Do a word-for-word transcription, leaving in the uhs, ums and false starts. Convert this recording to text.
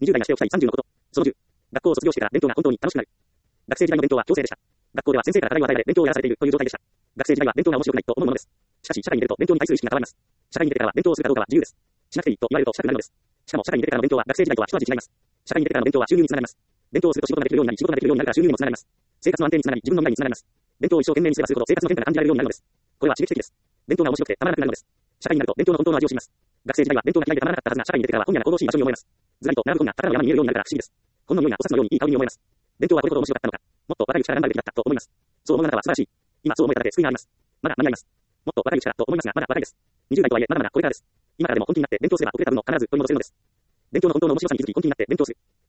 にじゅう代がしておきたいさんじゅうのこと。そのじゅう。学校を卒業してから勉強が本当に楽しくなる。学生時代の勉強は強制でした。学校では先生から課題を与えられ勉強をやらされているという状態でした。学生時代は勉強が面白くないと思うものです。しかし社会に出ると勉強に対する意識が変わります。社会に出てからは勉強をするかどうかは自由です。しなくていいと言われるとしたくなるのです。しかも社会に出てからの勉強は学生時代とは一味違います。社会に出てからの勉強は収入につながります。勉強をすると仕事ができるようになり、仕事ができるようになるから収入にもつながります。生活の安定につながり、自分の未来につながります。勉強を一生懸命にすればするほど生活の変化が感じられるようになるのです。これは刺激的です。勉強が面白くてたまらなくなるのです。社会になると勉強の本当の味を知ります。学生時代は勉強が嫌いでたまらなかったはずが社会に出てからは本屋が行動しい場所に思えます。ずらりと並ぶ本が宝の山に見えるようになるから不思議です。本の匂いがお札のようにいい香りに思えます。勉強はこれほど面白かったのか。もっと若いうちから頑張るべきだったと思います。そう思うあなたは素晴らしい。今そう思えただけ救いがあります。まだ間に合います。もっと若いうちからと思いますが、まだ若いです。にじゅう代とはいえまだまだこれからです。今からでも本気になって勉強すれば遅れた分を必ず取り戻せるのです。勉強の本当の面白さに気づき本気になって勉強する。